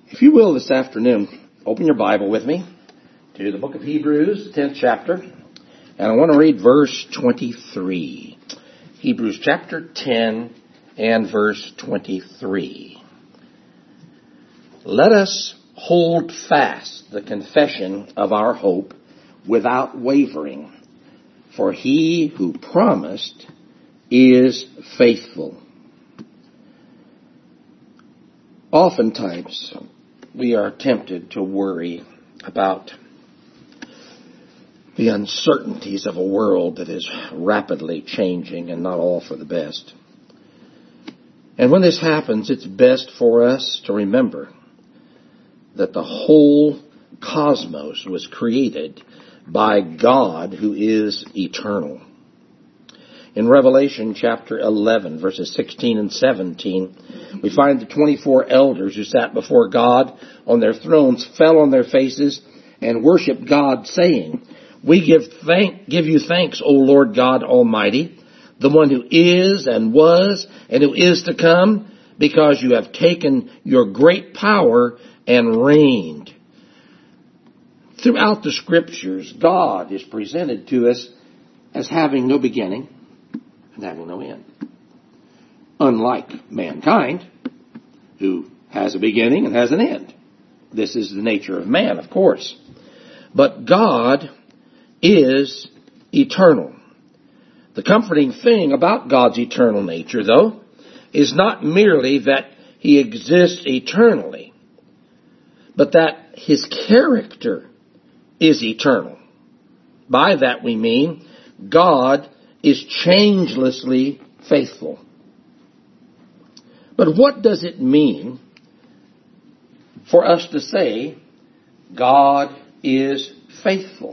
If you will this afternoon, open your Bible with me to the book of Hebrews, 10th chapter, and I want to read verse 23. Hebrews chapter 10 and verse 23. Let us hold fast the confession of our hope without wavering, for he who promised is faithful. Oftentimes, we are tempted to worry about the uncertainties of a world that is rapidly changing and not all for the best. And when this happens, it's best for us to remember that the whole cosmos was created by God who is eternal. In Revelation chapter 11, verses 16 and 17, we find the 24 elders who sat before God on their thrones fell on their faces and worshiped God, saying, "We give you thanks, O Lord God Almighty, the one who is and was and who is to come, because you have taken your great power and reigned." Throughout the Scriptures, God is presented to us as having no beginning and having no end. Unlike mankind, who has a beginning and has an end. This is the nature of man, of course. But God is eternal. The comforting thing about God's eternal nature, though, is not merely that he exists eternally, but that his character is eternal. By that we mean God is changelessly faithful. But what does it mean for us to say God is faithful?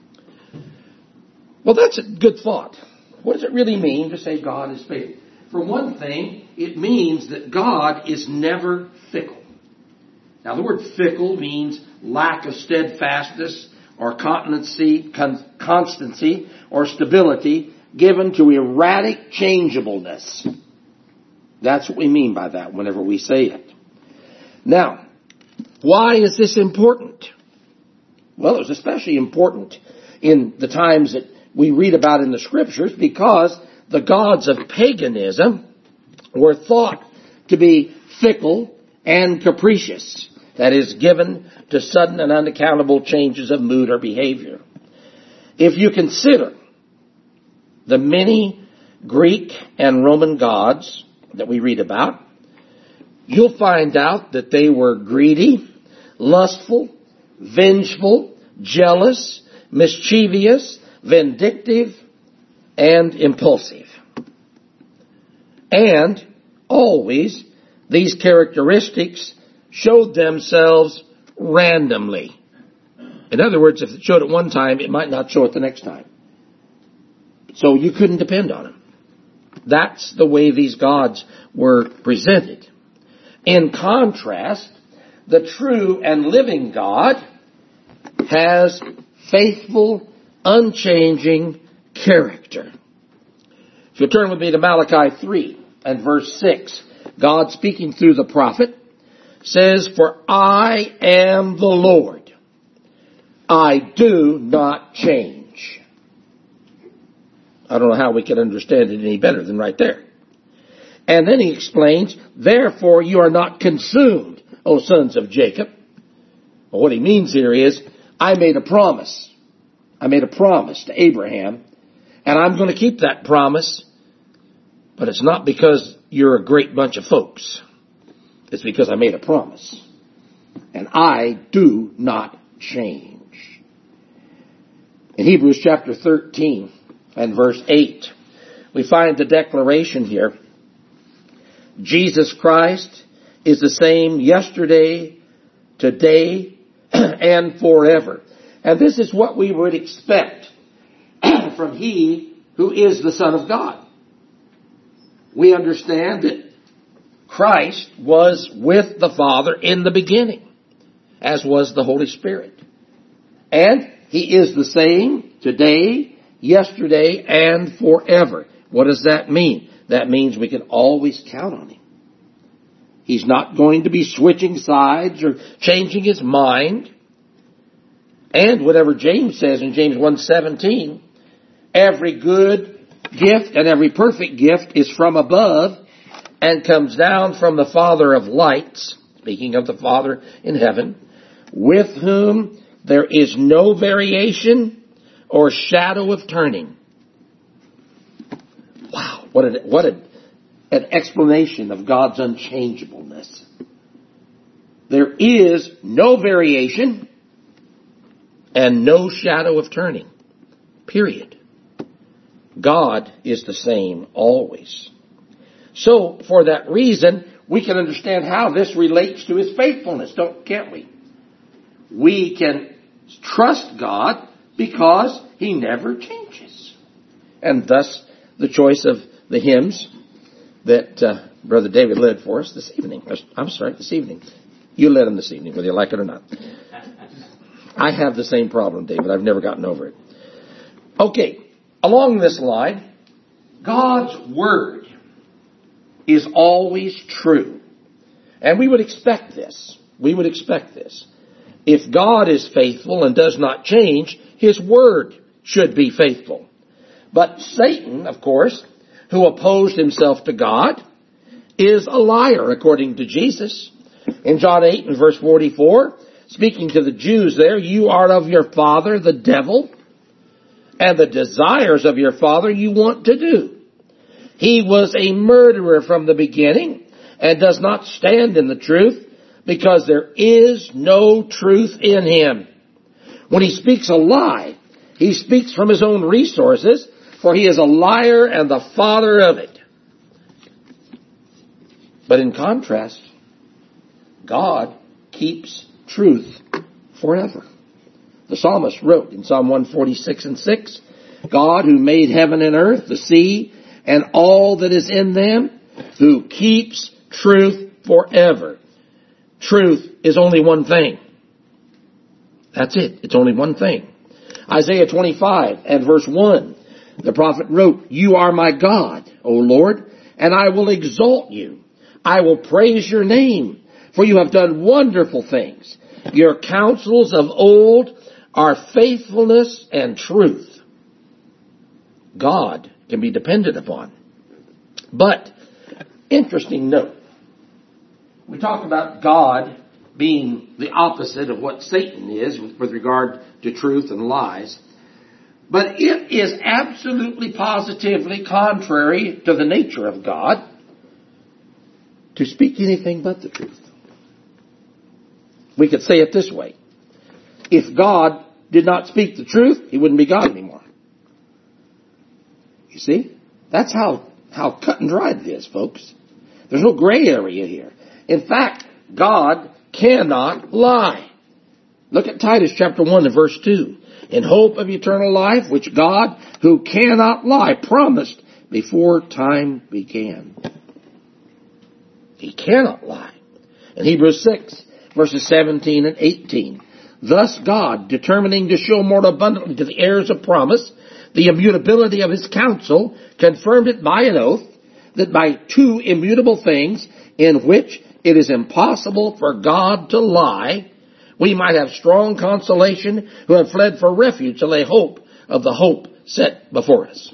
Well, that's a good thought. What does it really mean to say God is faithful? For one thing, it means that God is never fickle. Now, the word fickle means lack of steadfastness or constancy or stability given to erratic changeableness. That's what we mean by that whenever we say it. Now, why is this important? Well, it was especially important in the times that we read about in the Scriptures because the gods of paganism were thought to be fickle and capricious. That is, given to sudden and unaccountable changes of mood or behavior. If you consider the many Greek and Roman gods that we read about, you'll find out that they were greedy, lustful, vengeful, jealous, mischievous, vindictive, and impulsive. And always these characteristics showed themselves randomly. In other words, if it showed at one time, it might not show it the next time. So you couldn't depend on them. That's the way these gods were presented. In contrast, the true and living God has faithful, unchanging character. If you turn with me to Malachi 3 and verse 6, God speaking through the prophet says, "For I am the Lord. I do not change." I don't know how we can understand it any better than right there. And then he explains, "Therefore you are not consumed, O sons of Jacob." Well, what he means here is, I made a promise. I made a promise to Abraham, and I'm going to keep that promise. But it's not because you're a great bunch of folks. It's because I made a promise. And I do not change. In Hebrews chapter 13 and verse 8, we find the declaration here. Jesus Christ is the same yesterday, today, and forever. And this is what we would expect from he who is the Son of God. We understand that Christ was with the Father in the beginning, as was the Holy Spirit. And he is the same today, yesterday, and forever. What does that mean? That means we can always count on him. He's not going to be switching sides or changing his mind. And whatever James says in James 1:17, every good gift and every perfect gift is from above and comes down from the Father of lights, speaking of the Father in heaven, with whom there is no variation or shadow of turning. Wow, what an explanation of God's unchangeableness. There is no variation and no shadow of turning. Period. God is the same always. So, for that reason, we can understand how this relates to His faithfulness, can't we? We can trust God because He never changes. And thus, the choice of the hymns that Brother David led for us this evening. This evening. You led them this evening, whether you like it or not. I have the same problem, David. I've never gotten over it. Okay, along this line, God's Word is always true. And we would expect this. If God is faithful and does not change, His Word should be faithful. But Satan, of course, who opposed himself to God, is a liar, according to Jesus. In John 8 and verse 44, speaking to the Jews there, you are of your father, the devil, and the desires of your father you want to do. He was a murderer from the beginning and does not stand in the truth because there is no truth in him. When he speaks a lie, he speaks from his own resources, for he is a liar and the father of it. But in contrast, God keeps truth forever. The psalmist wrote in Psalm 146 and 6, God who made heaven and earth, the sea, and all that is in them, who keeps truth forever. Truth is only one thing. That's it. It's only one thing. Isaiah 25 and verse 1, the prophet wrote, you are my God, O Lord, and I will exalt you. I will praise your name, for you have done wonderful things. Your counsels of old are faithfulness and truth. God can be depended upon. But, interesting note, we talked about God being the opposite of what Satan is with regard to truth and lies. But it is absolutely positively contrary to the nature of God to speak anything but the truth. We could say it this way. If God did not speak the truth, He wouldn't be God anymore. You see? That's how cut and dried it is, folks. There's no gray area here. In fact, God cannot lie. Look at Titus chapter 1 and verse 2. In hope of eternal life, which God, who cannot lie, promised before time began. He cannot lie. In Hebrews 6, verses 17 and 18. Thus God, determining to show more abundantly to the heirs of promise the immutability of His counsel, confirmed it by an oath, that by two immutable things, in which it is impossible for God to lie, we might have strong consolation who have fled for refuge to lay hope of the hope set before us.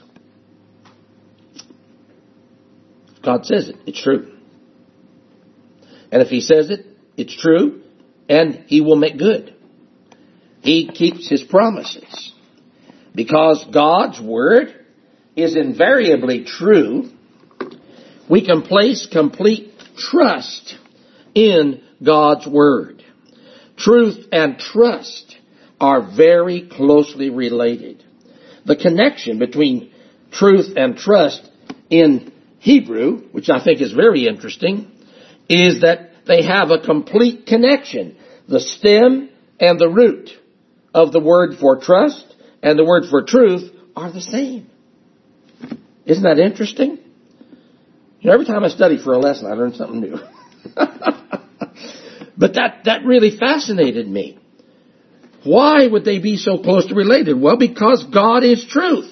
If God says it, it's true. And if He says it, it's true, and He will make good. He keeps His promises. Because God's Word is invariably true, we can place complete trust in God's Word. Truth and trust are very closely related. The connection between truth and trust in Hebrew, which I think is very interesting, is that they have a complete connection. The stem and the root of the word for trust and the word for truth are the same. Isn't that interesting? You know, every time I study for a lesson, I learn something new. But that really fascinated me. Why would they be so closely related? Well, because God is truth.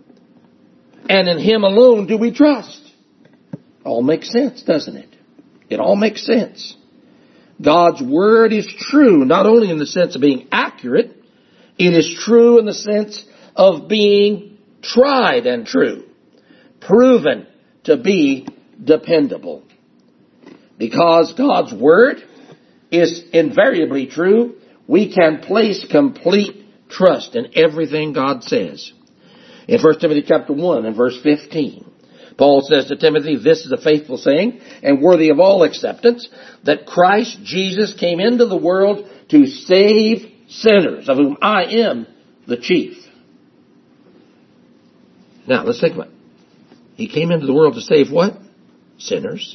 And in Him alone do we trust. All makes sense, doesn't it? It all makes sense. God's Word is true, not only in the sense of being accurate, it is true in the sense of being tried and true, proven to be dependable. Because God's Word is invariably true, we can place complete trust in everything God says. In 1 Timothy chapter 1 and verse 15, Paul says to Timothy, "This is a faithful saying and worthy of all acceptance, that Christ Jesus came into the world to save sinners, of whom I am the chief." Now, let's think about it. He came into the world to save what? Sinners.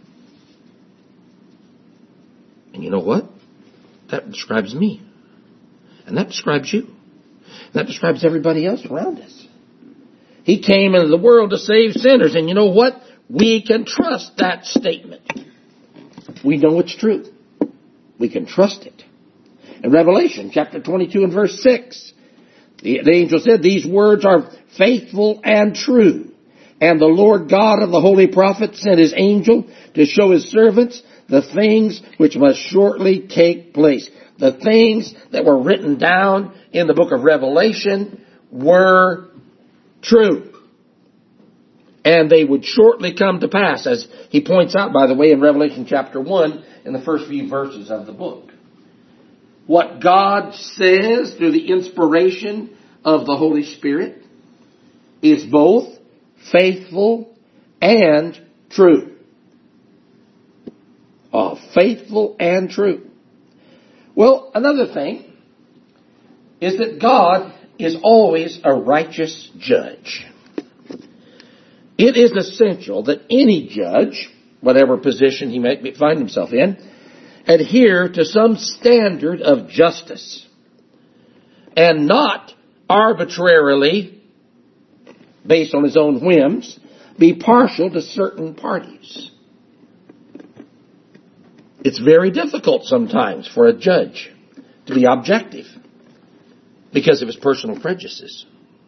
And you know what? That describes me. And that describes you. And that describes everybody else around us. He came into the world to save sinners. And you know what? We can trust that statement. We know it's true. We can trust it. In Revelation chapter 22 and verse 6, the angel said, "These words are faithful and true. And the Lord God of the holy prophets sent his angel to show his servants the things which must shortly take place." The things that were written down in the book of Revelation were true. And they would shortly come to pass, as he points out, by the way, in Revelation chapter 1, in the first few verses of the book. What God says through the inspiration of the Holy Spirit is both faithful and true. Oh, faithful and true. Well, another thing is that God is always a righteous judge. It is essential that any judge, whatever position he may find himself in, adhere to some standard of justice and not arbitrarily, based on his own whims, be partial to certain parties. It's very difficult sometimes for a judge to be objective because of his personal prejudices.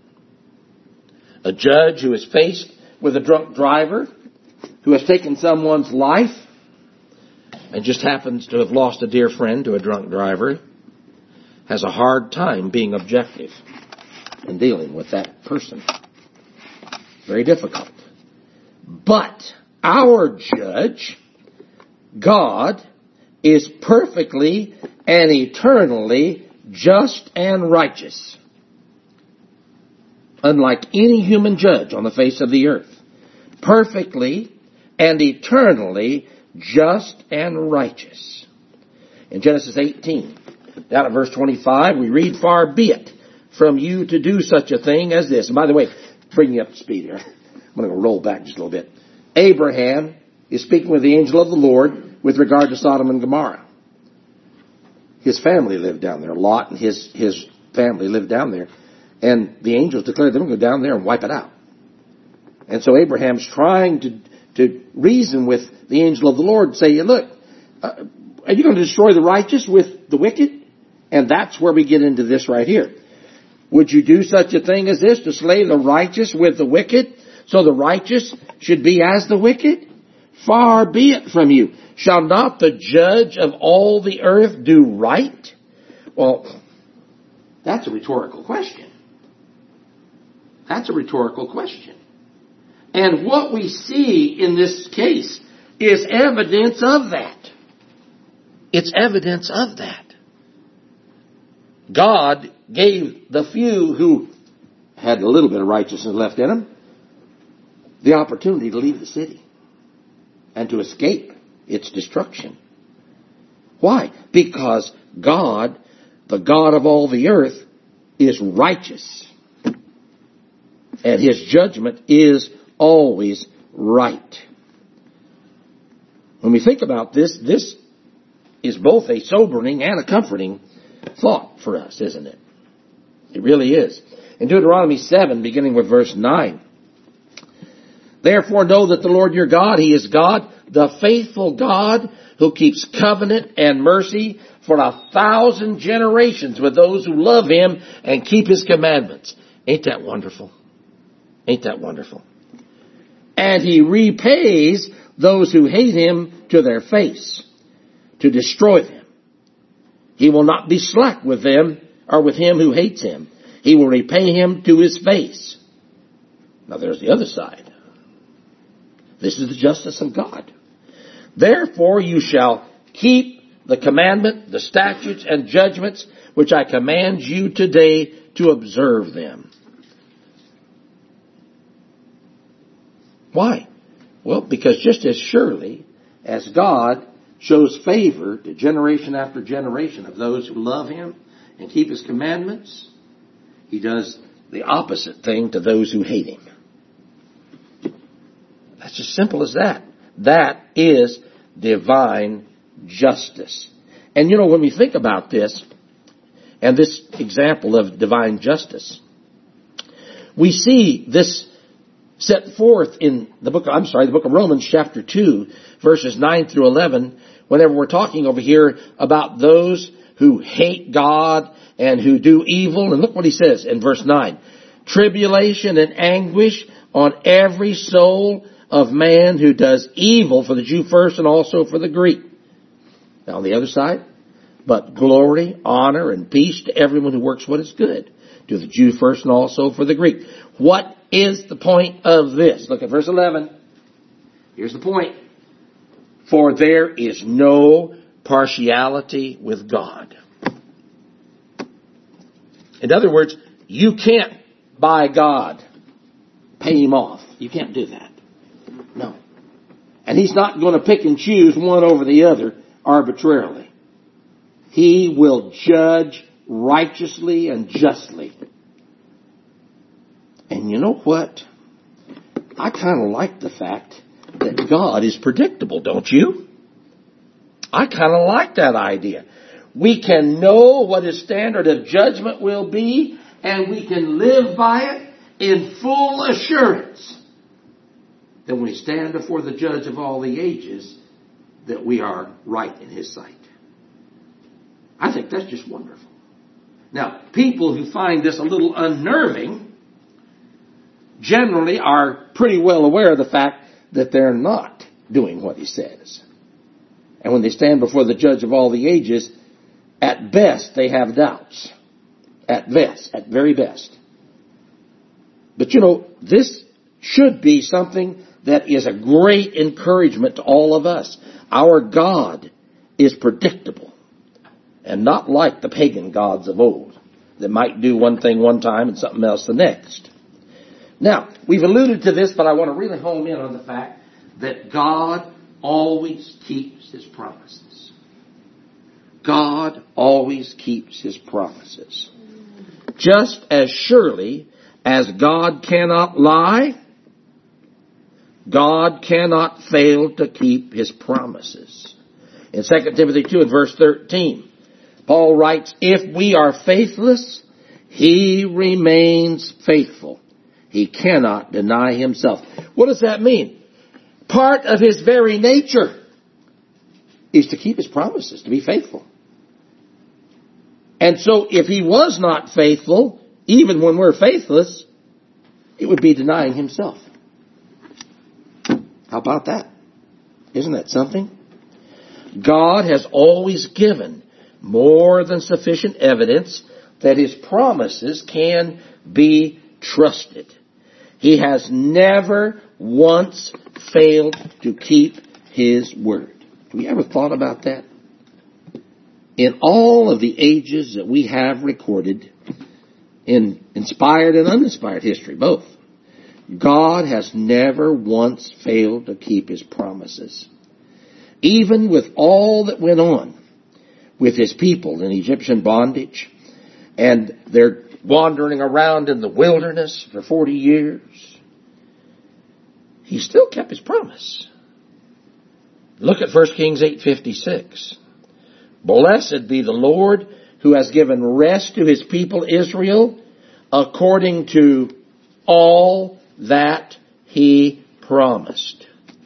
A judge who is faced with a drunk driver who has taken someone's life and just happens to have lost a dear friend to a drunk driver has a hard time being objective in dealing with that person. Very difficult. But our judge, God, is perfectly and eternally just and righteous. Unlike any human judge on the face of the earth. Perfectly and eternally just and righteous. In Genesis 18, down at verse 25, we read, "Far be it from you to do such a thing as this." And by the way, bring you up to speed here. I'm going to roll back just a little bit. Abraham is speaking with the angel of the Lord with regard to Sodom and Gomorrah. His family lived down there. Lot and his family lived down there. And the angels declared they're going to go down there and wipe it out. And so Abraham's trying to reason with the angel of the Lord and say, "Look, are you going to destroy the righteous with the wicked?" And that's where we get into this right here. Would you do such a thing as this, to slay the righteous with the wicked, so the righteous should be as the wicked? Far be it from you. Shall not the judge of all the earth do right? Well, that's a rhetorical question. That's a rhetorical question. And what we see in this case is evidence of that. It's evidence of that. God gave the few who had a little bit of righteousness left in them the opportunity to leave the city and to escape its destruction. Why? Because God, the God of all the earth, is righteous. And his judgment is always right. When we think about this, this is both a sobering and a comforting thought for us, isn't it? It really is. In Deuteronomy 7, beginning with verse 9, "Therefore know that the Lord your God, he is God, the faithful God, who keeps covenant and mercy for 1,000 generations with those who love him and keep his commandments." Ain't that wonderful? Ain't that wonderful? "And he repays those who hate him to their face, to destroy them. He will not be slack with them or with him who hates him. He will repay him to his face. Now there's the other side. This is the justice of God. Therefore you shall keep the commandment, the statutes and judgments which I command you today to observe them. Why? Well, because just as surely as God shows favor to generation after generation of those who love him and keep his commandments, he does the opposite thing to those who hate him. That's as simple as that. That is divine justice. And you know, when we think about this, and this example of divine justice, we see this set forth in the book of Romans chapter 2, verses 9 through 11, whenever we're talking over here about those who hate God and who do evil. And look what he says in verse 9. Tribulation and anguish on every soul of man who does evil, for the Jew first and also for the Greek. Now on the other side, but glory, honor, and peace to everyone who works what is good, to the Jew first and also for the Greek. What is the point of this? Look at verse 11. Here's the point. For there is no partiality with God. In other words, you can't buy God, pay him off. You can't do that. No. And he's not going to pick and choose one over the other arbitrarily. He will judge righteously and justly. And you know what? I kind of like the fact that God is predictable, don't you? I kind of like that idea. We can know what his standard of judgment will be, and we can live by it in full assurance that when we stand before the judge of all the ages, that we are right in his sight. I think that's just wonderful. Now, people who find this a little unnerving generally are pretty well aware of the fact that they're not doing what he says. And when they stand before the judge of all the ages, at best they have doubts. At very best. But you know, this should be something that is a great encouragement to all of us. Our God is predictable. And not like the pagan gods of old that might do one thing one time and something else the next. Now, we've alluded to this, but I want to really home in on the fact that God always keeps his promises. God always keeps his promises. Just as surely as God cannot lie, God cannot fail to keep his promises. In 2 Timothy 2 and verse 13, Paul writes, if we are faithless, he remains faithful. He cannot deny himself. What does that mean? Part of his very nature is to keep his promises, to be faithful. And so if he was not faithful, even when we're faithless, it would be denying himself. How about that? Isn't that something? God has always given more than sufficient evidence that his promises can be trusted. He has never once failed to keep his word. Have you ever thought about that? In all of the ages that we have recorded, in inspired and uninspired history, both, God has never once failed to keep his promises. Even with all that went on with his people in Egyptian bondage, and they're wandering around in the wilderness for 40 years, he still kept his promise. Look at 1 Kings 8:56. Blessed be the Lord who has given rest to his people Israel according to all that he promised.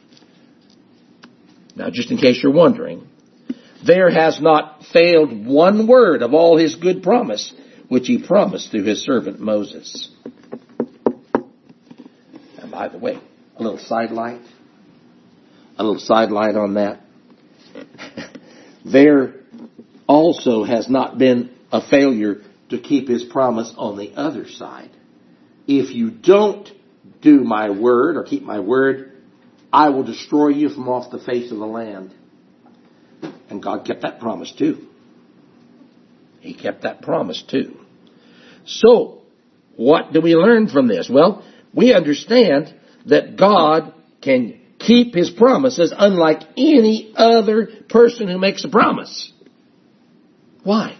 Now, just in case you're wondering, there has not failed one word of all his good promise, which he promised through his servant Moses. And by the way, a little sidelight. a little sideline on that. There also has not been a failure to keep his promise on the other side. If you don't do my word or keep my word, I will destroy you from off the face of the land. And God kept that promise too. He kept that promise too. So, what do we learn from this? Well, we understand that God can keep his promises unlike any other person who makes a promise. Why?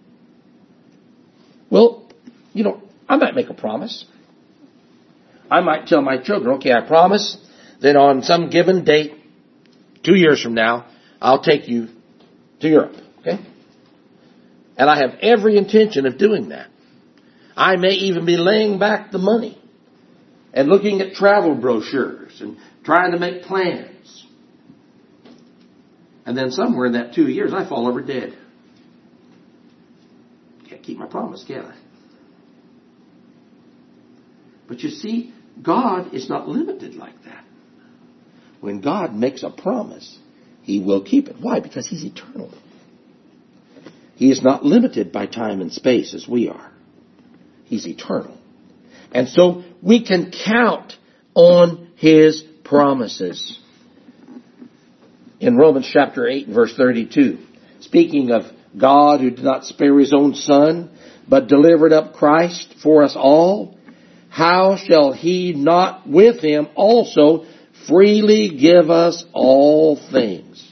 Well, I might make a promise. I might tell my children, okay, I promise that on some given date, 2 years from now, I'll take you to Europe. Okay? And I have every intention of doing that. I may even be laying back the money and looking at travel brochures and trying to make plans. And then somewhere in that 2 years, I fall over dead. Can't keep my promise, can I? But you see, God is not limited like that. When God makes a promise, he will keep it. Why? Because he's eternal. He is not limited by time and space as we are. He's eternal. And so we can count on his promises. In Romans chapter 8 and verse 32, speaking of God who did not spare his own son, but delivered up Christ for us all, how shall he not with him also freely give us all things?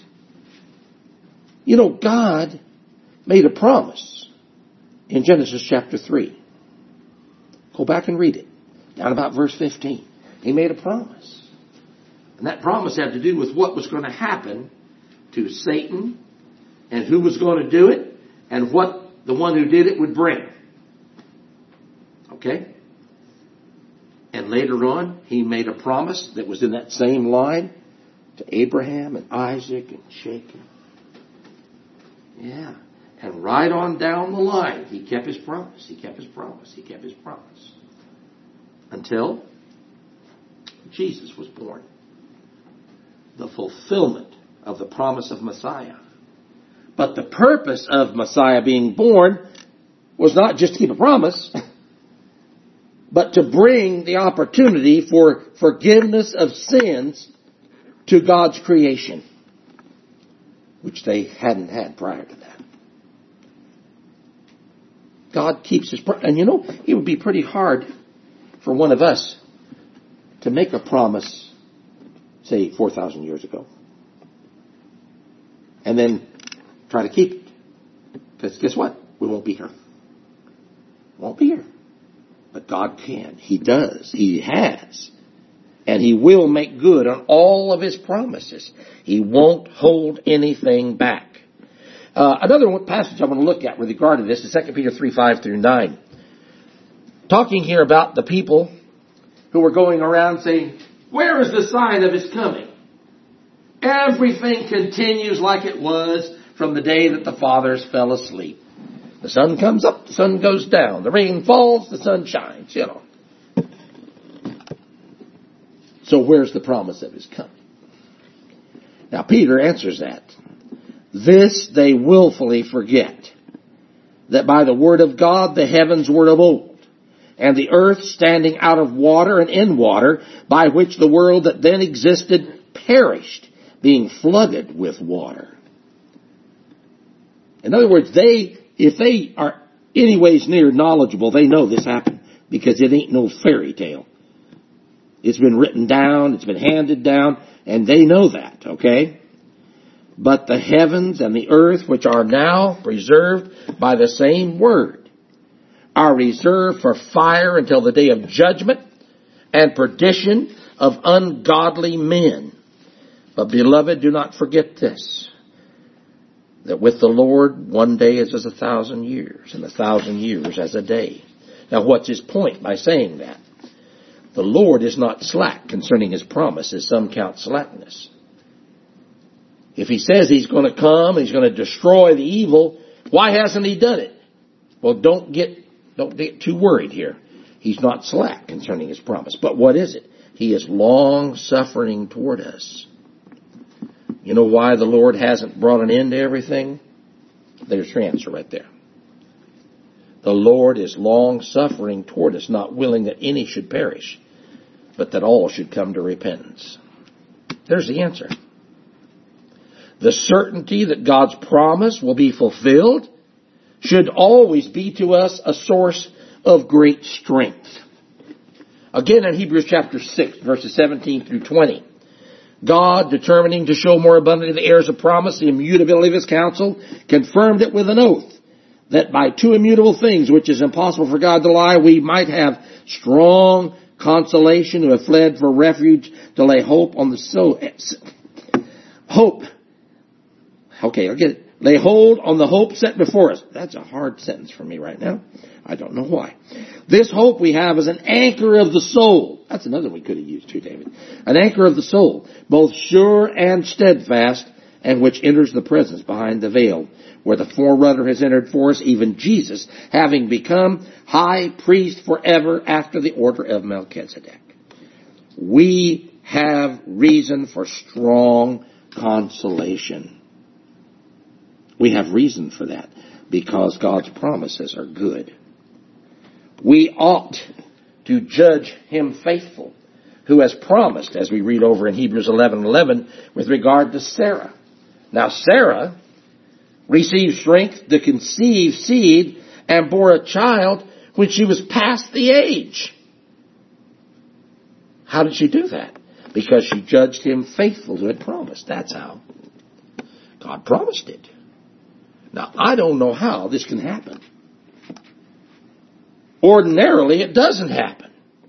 God made a promise in Genesis chapter 3. Go back and read it. Down about verse 15. He made a promise. And that promise had to do with what was going to happen to Satan and who was going to do it and what the one who did it would bring. Okay? And later on, he made a promise that was in that same line to Abraham and Isaac and Jacob. Yeah. And right on down the line, he kept his promise. He kept his promise. He kept his promise. Until Jesus was born. The fulfillment of the promise of Messiah. But the purpose of Messiah being born was not just to keep a promise, but to bring the opportunity for forgiveness of sins to God's creation, which they hadn't had prior to that. God keeps his promise. And it would be pretty hard for one of us to make a promise, say, 4,000 years ago, and then try to keep it. Because guess what? We won't be here. Won't be here. But God can. He does. He has. And he will make good on all of his promises. He won't hold anything back. Another passage I want to look at with regard to this is 2 Peter 3, 5 through 9. Talking here about the people who were going around saying, where is the sign of his coming? Everything continues like it was from the day that the fathers fell asleep. The sun comes up, the sun goes down. The rain falls, the sun shines, So where's the promise of his coming? Now Peter answers that. This they willfully forget, that by the word of God the heavens were of old, and the earth standing out of water and in water, by which the world that then existed perished, being flooded with water. In other words, if they are anyways near knowledgeable, they know this happened, because it ain't no fairy tale. It's been written down, it's been handed down, and they know that, okay? But the heavens and the earth, which are now preserved by the same word, are reserved for fire until the day of judgment and perdition of ungodly men. But beloved, do not forget this, that with the Lord 1 day is as 1,000 years, and 1,000 years as a day. Now what's his point by saying that? The Lord is not slack concerning his promise, as some count slackness. If he says he's going to come, he's going to destroy the evil, why hasn't he done it? Well, don't get too worried here. He's not slack concerning his promise. But what is it? He is long suffering toward us. You know why the Lord hasn't brought an end to everything? There's your answer right there. The Lord is long-suffering toward us, not willing that any should perish, but that all should come to repentance. There's the answer. The certainty that God's promise will be fulfilled should always be to us a source of great strength. Again, in Hebrews chapter 6, verses 17 through 20, God, determining to show more abundantly the heirs of promise, the immutability of his counsel, confirmed it with an oath, that by two immutable things, which is impossible for God to lie, we might have strong consolation who have fled for refuge to lay hope on the hope. Okay, I'll get it. Lay hold on the hope set before us. That's a hard sentence for me right now. I don't know why. This hope we have is an anchor of the soul. That's another we could have used too, David. An anchor of the soul, both sure and steadfast, and which enters the presence behind the veil, where the forerunner has entered for us, even Jesus, having become high priest forever after the order of Melchizedek. We have reason for strong consolation. We have reason for that because God's promises are good. We ought to judge him faithful, who has promised, as we read over in Hebrews 11:11, with regard to Sarah. Now Sarah received strength to conceive seed and bore a child when she was past the age. How did she do that? Because she judged him faithful who had promised. That's how. God promised it. Now, I don't know how this can happen. Ordinarily, it doesn't happen.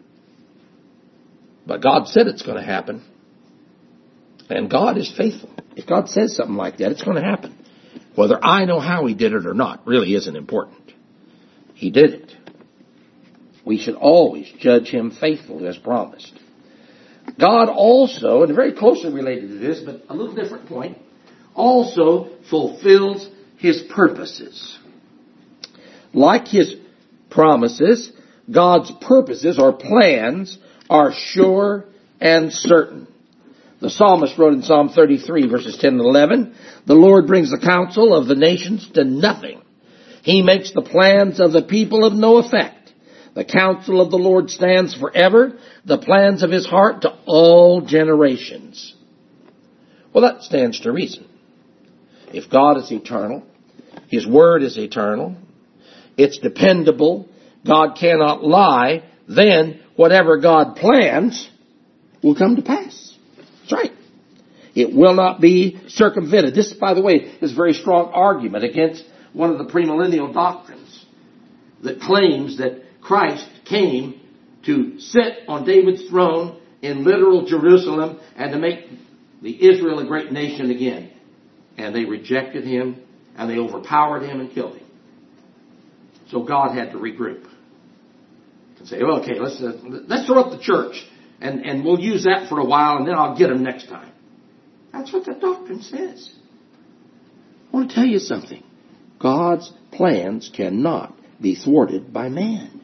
But God said it's going to happen. And God is faithful. If God says something like that, it's going to happen. Whether I know how he did it or not really isn't important. He did it. We should always judge him faithful as promised. God also, and very closely related to this, but a little different point, also fulfills his purposes. Like his promises, God's purposes or plans are sure and certain. The psalmist wrote in Psalm 33, verses 10 and 11, "The Lord brings the counsel of the nations to nothing. He makes the plans of the people of no effect. The counsel of the Lord stands forever, the plans of his heart to all generations." Well, that stands to reason. If God is eternal, his word is eternal, it's dependable, God cannot lie, then whatever God plans will come to pass. That's right. It will not be circumvented. This, by the way, is a very strong argument against one of the premillennial doctrines that claims that Christ came to sit on David's throne in literal Jerusalem and to make the Israel a great nation again. And they rejected him, and they overpowered him and killed him. So God had to regroup and say, okay, let's throw up the church, and we'll use that for a while, and then I'll get them next time. That's what the doctrine says. I want to tell you something. God's plans cannot be thwarted by man.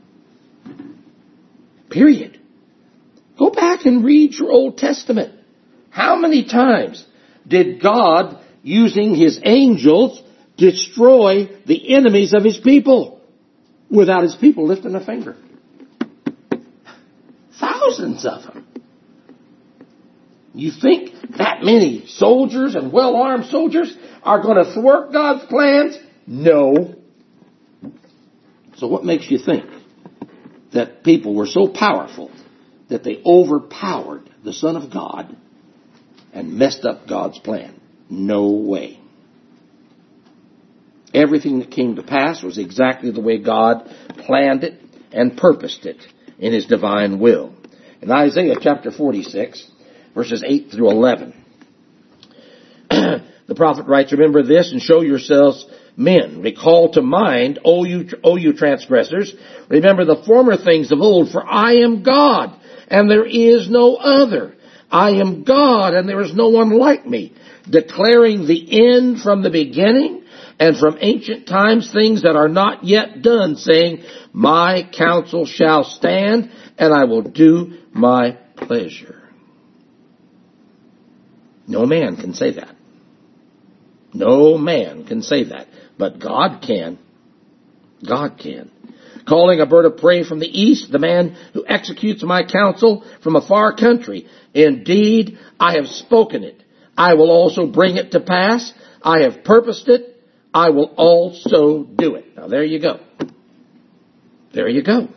Period. Go back and read your Old Testament. How many times did God, using his angels, destroy the enemies of his people without his people lifting a finger? Thousands of them. You think that many soldiers and well-armed soldiers are going to thwart God's plans? No. So what makes you think that people were so powerful that they overpowered the Son of God and messed up God's plan? No way. Everything that came to pass was exactly the way God planned it and purposed it in his divine will. In Isaiah chapter 46, verses 8 through 11, the prophet writes, "Remember this and show yourselves men. Recall to mind, O you transgressors, remember the former things of old, for I am God, and there is no other. I am God, and there is no one like me, declaring the end from the beginning, and from ancient times things that are not yet done, saying, my counsel shall stand, and I will do my pleasure." No man can say that. No man can say that. But God can. God can. Calling a bird of prey from the east, the man who executes my counsel from a far country. Indeed, I have spoken it. I will also bring it to pass. I have purposed it. I will also do it. Now there you go. There you go.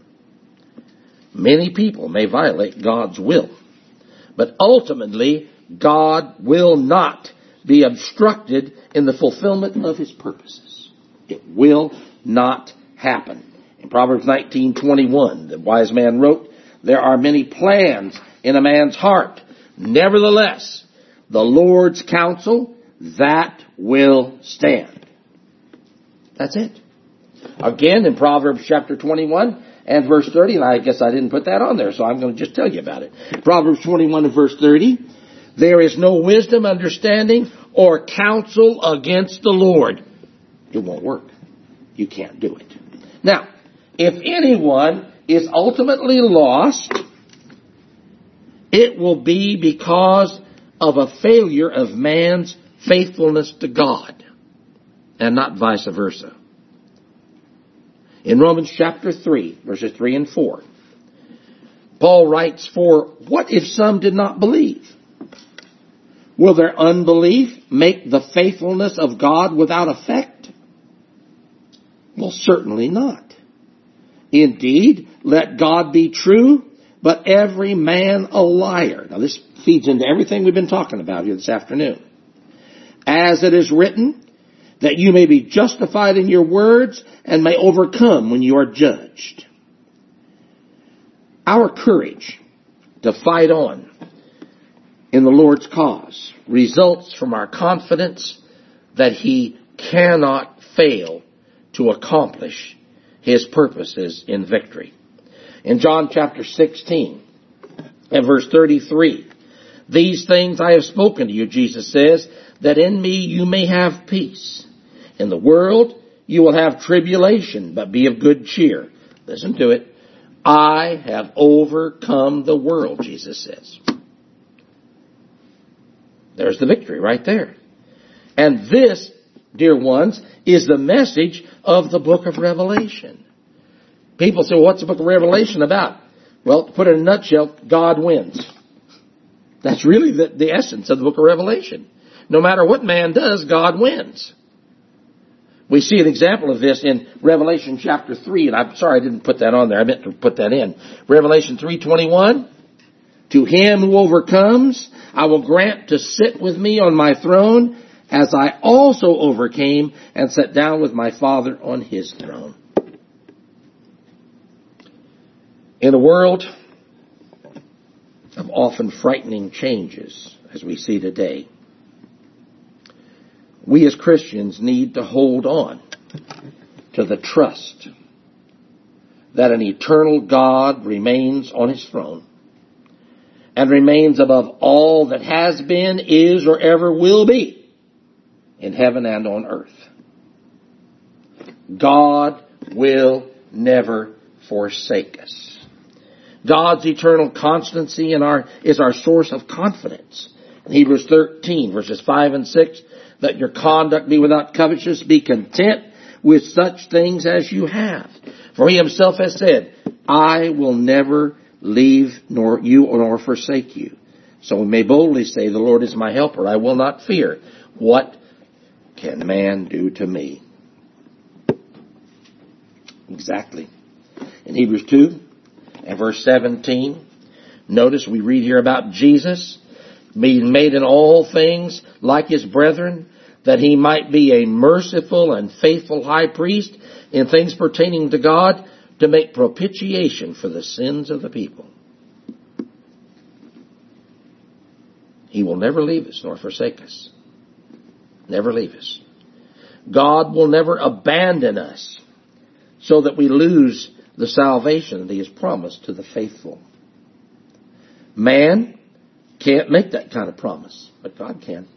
Many people may violate God's will, but ultimately God will not be obstructed in the fulfillment of His purposes. It will not happen. In Proverbs 19:21, the wise man wrote, "There are many plans in a man's heart. Nevertheless, the Lord's counsel, that will stand." That's it. Again, in Proverbs chapter 21 and verse 30, and I guess I didn't put that on there, so I'm going to just tell you about it. Proverbs 21 and verse 30, "There is no wisdom, understanding, or counsel against the Lord." It won't work. You can't do it. Now, if anyone is ultimately lost, it will be because of a failure of man's faithfulness to God, and not vice versa. In Romans chapter 3, verses 3 and 4, Paul writes, "For what if some did not believe? Will their unbelief make the faithfulness of God without effect? Well, certainly not. Indeed, let God be true, but every man a liar." Now this feeds into everything we've been talking about here this afternoon. "As it is written, that you may be justified in your words and may overcome when you are judged." Our courage to fight on in the Lord's cause results from our confidence that He cannot fail to accomplish His purposes in victory. In John chapter 16 and verse 33, "These things I have spoken to you," Jesus says, "that in me you may have peace. In the world you will have tribulation, but be of good cheer." Listen to it. "I have overcome the world," Jesus says. There's the victory right there. And this, dear ones, is the message of the book of Revelation. People say, well, what's the book of Revelation about? Well, to put it in a nutshell, God wins. That's really the essence of the book of Revelation. No matter what man does, God wins. We see an example of this in Revelation chapter 3, and I'm sorry I didn't put that on there. I meant to put that in. Revelation 3:21, "To him who overcomes, I will grant to sit with me on my throne, as I also overcame and sat down with my Father on His throne." In a world of often frightening changes, as we see today, we as Christians need to hold on to the trust that an eternal God remains on His throne and remains above all that has been, is, or ever will be in heaven and on earth. God will never forsake us. God's eternal constancy is our source of confidence. In Hebrews 13, verses 5 and 6, "Let your conduct be without covetousness. Be content with such things as you have. For He Himself has said, I will never leave nor forsake you." So we may boldly say, "The Lord is my helper. I will not fear. What can man do to me?" Exactly. In Hebrews 2 and verse 17, notice we read here about Jesus being made in all things like His brethren, that He might be a merciful and faithful high priest in things pertaining to God, to make propitiation for the sins of the people. He will never leave us nor forsake us. Never leave us. God will never abandon us so that we lose the salvation that He has promised to the faithful. Man can't make that kind of promise, but God can.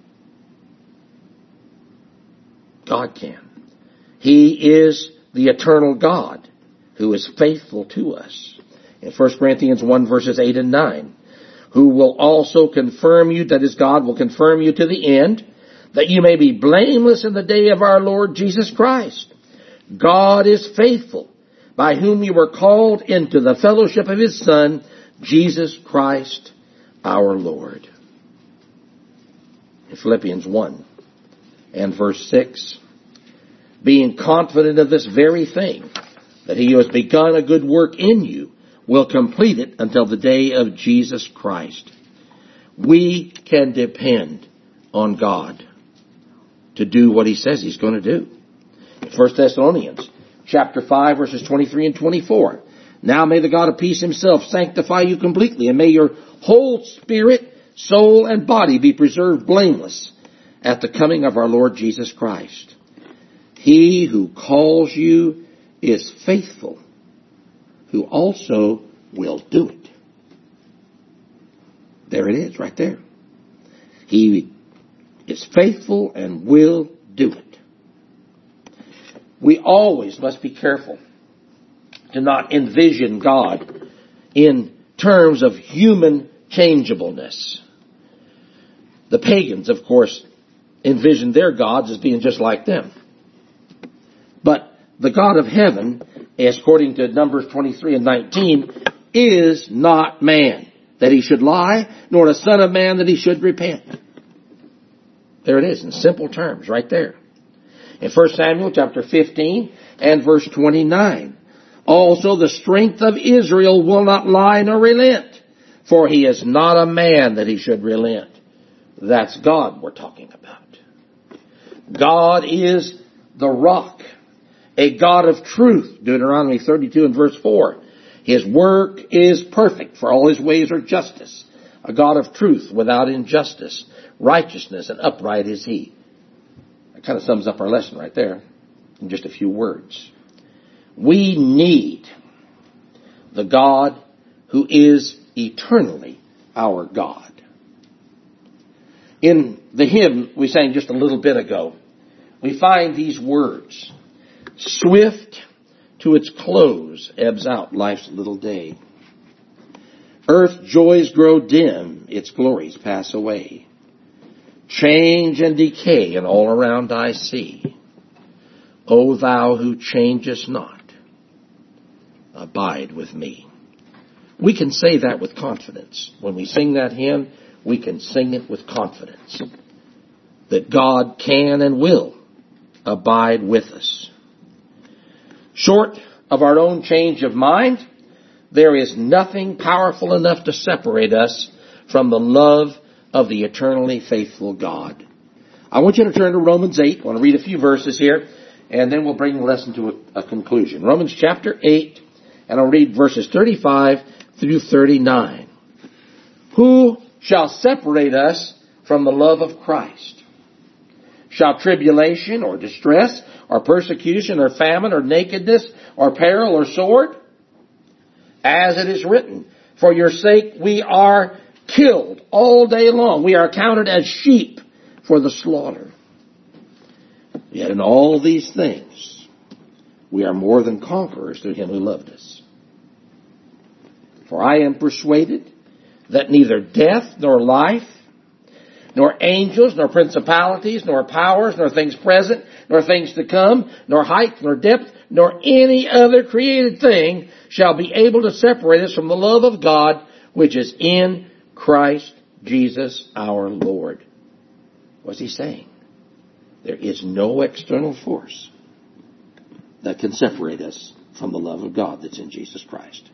God can. He is the eternal God who is faithful to us. In 1 Corinthians 1 verses 8 and 9, who will also confirm you, that is, God will confirm you to the end, that you may be blameless in the day of our Lord Jesus Christ. God is faithful, by whom you were called into the fellowship of His Son, Jesus Christ our Lord. In Philippians 1 and verse 6, being confident of this very thing, that He who has begun a good work in you will complete it until the day of Jesus Christ. We can depend on God to do what He says He's going to do. In 1 Thessalonians chapter 5 verses 23 and 24. Now may the God of peace Himself sanctify you completely, and may your whole spirit, soul, and body be preserved blameless at the coming of our Lord Jesus Christ. He who calls you is faithful, who also will do it. There it is, right there. He is faithful and will do it. We always must be careful to not envision God in terms of human changeableness. The pagans, of course, envisioned their gods as being just like them. But the God of heaven, according to Numbers 23 and 19, is not man, that He should lie, nor a son of man, that He should repent. There it is, in simple terms, right there. In 1 Samuel chapter 15 and verse 29, also the strength of Israel will not lie nor relent, for He is not a man that He should relent. That's God we're talking about. God is the rock, a God of truth, Deuteronomy 32 and verse 4. His work is perfect, for all His ways are justice. A God of truth without injustice, righteousness and upright is He. That kind of sums up our lesson right there in just a few words. We need the God who is eternally our God. In the hymn we sang just a little bit ago, we find these words: swift to its close ebbs out life's little day. Earth's joys grow dim, its glories pass away. Change and decay and all around I see. O Thou who changest not, abide with me. We can say that with confidence. When we sing that hymn, we can sing it with confidence that God can and will abide with us. Short of our own change of mind, there is nothing powerful enough to separate us from the love of the eternally faithful God. I want you to turn to Romans 8. I want to read a few verses here, and then we'll bring the lesson to a conclusion. Romans chapter 8, and I'll read verses 35 through 39. Who shall separate us from the love of Christ? Shall tribulation or distress or persecution or famine or nakedness or peril or sword? As it is written, for your sake we are killed all day long. We are counted as sheep for the slaughter. Yet in all these things, we are more than conquerors through Him who loved us. For I am persuaded that neither death nor life, nor angels, nor principalities, nor powers, nor things present, nor things to come, nor height, nor depth, nor any other created thing shall be able to separate us from the love of God, which is in Christ Jesus our Lord. What's he saying? There is no external force that can separate us from the love of God that's in Jesus Christ.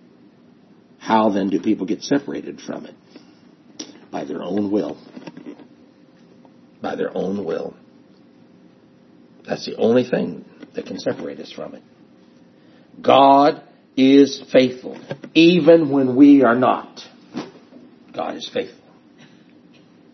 How then do people get separated from it? By their own will. By their own will. That's the only thing that can separate us from it. God is faithful, even when we are not. God is faithful.